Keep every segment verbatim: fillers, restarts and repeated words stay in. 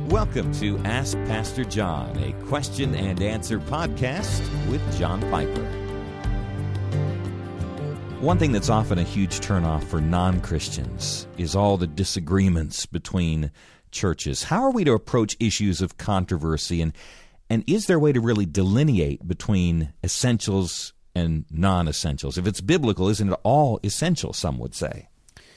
Welcome to Ask Pastor John, a question and answer podcast with John Piper. One thing that's often a huge turnoff for non-Christians is all the disagreements between churches. How are we to approach issues of controversy, and, and is there a way to really delineate between essentials and non-essentials? If it's biblical, isn't it all essential, some would say?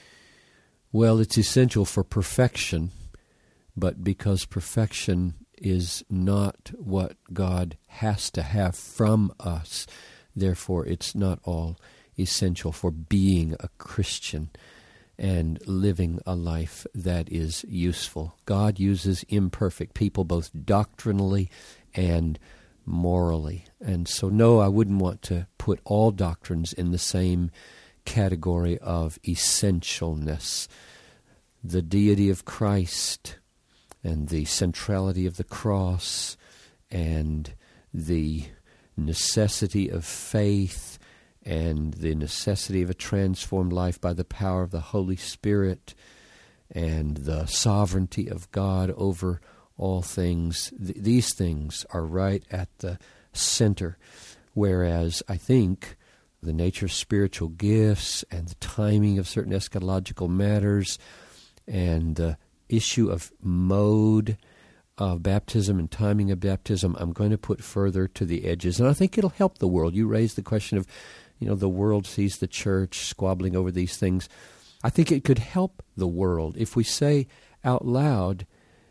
Well, it's essential for perfection, but because perfection is not what God has to have from us, therefore it's not all essential for being a Christian and living a life that is useful. God uses imperfect people both doctrinally and morally. And so, no, I wouldn't want to put all doctrines in the same category of essentialness. The deity of Christ and the centrality of the cross and the necessity of faith and the necessity of a transformed life by the power of the Holy Spirit and the sovereignty of God over all things, th- these things are right at the center. Whereas I think the nature of spiritual gifts and the timing of certain eschatological matters and the issue of mode of baptism and timing of baptism, I'm going to put further to the edges. And I think it'll help the world. You raised the question of, you know, the world sees the church squabbling over these things. I think it could help the world if we say out loud,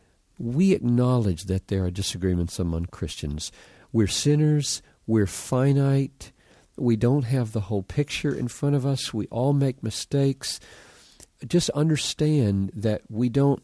we acknowledge that there are disagreements among Christians. We're sinners. We're finite. We don't have the whole picture in front of us. We all make mistakes. Just understand that we don't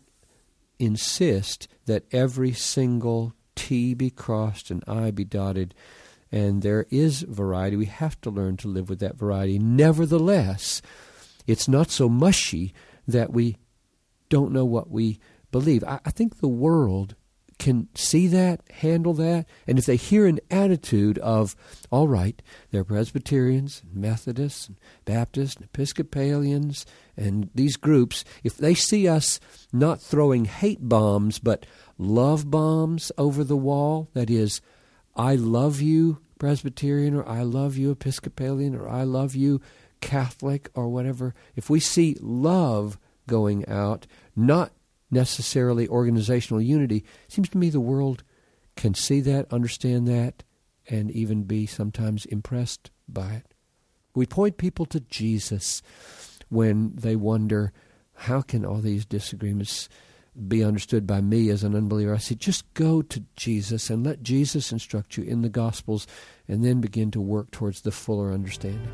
insist that every single T be crossed and I be dotted, and there is variety. We have to learn to live with that variety. Nevertheless, it's not so mushy that we don't know what we believe. I, I think the world can see that, handle that, and if they hear an attitude of, all right, they're Presbyterians, and Methodists, and Baptists, and Episcopalians, and these groups, if they see us not throwing hate bombs, but love bombs over the wall, that is, I love you, Presbyterian, or I love you, Episcopalian, or I love you, Catholic, or whatever, if we see love going out, not necessarily organizational unity, it seems to me the world can see that, understand that, and even be sometimes impressed by it. We point people to Jesus when they wonder, how can all these disagreements be understood by me as an unbeliever? I say, just go to Jesus and let Jesus instruct you in the Gospels, and then begin to work towards the fuller understanding.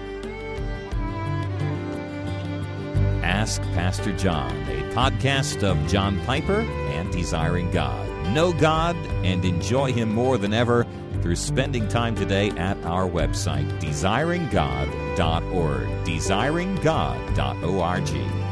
Ask Pastor John, a podcast of John Piper and Desiring God. Know God and enjoy Him more than ever through spending time today at our website, desiring god dot org, desiring god dot org.